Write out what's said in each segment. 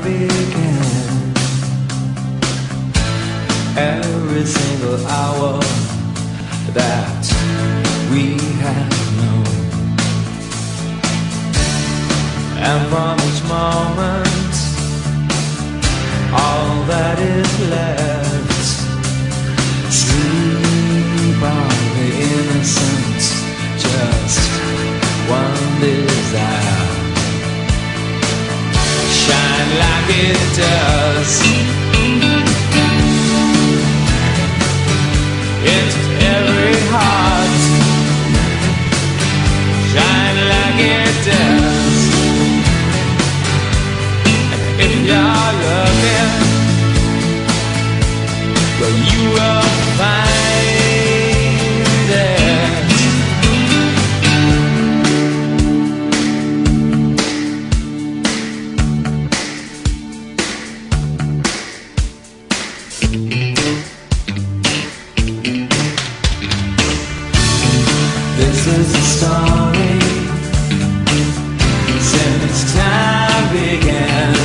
began. Every single hour that we had known, and from each moment, all that is left, sleep on the innocent, just one desire. Shine like it does into every heart. Shine like it does. And if you're looking, well, you will find it. This is a story since time began.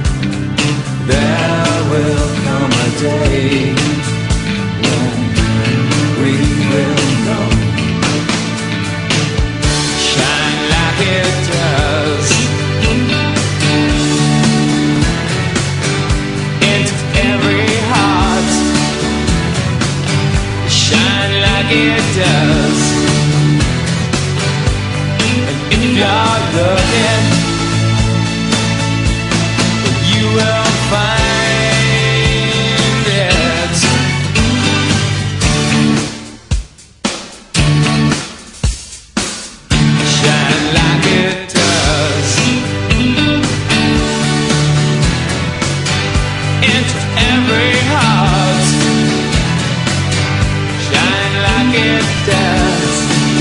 There will come a day when we will know. Shine like it does into every heart. Shine like it does. If you're looking, you will find it. Shine like it does into every heart. Shine like it does.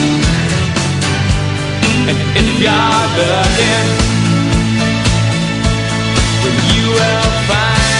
And if you're looking, well, you will find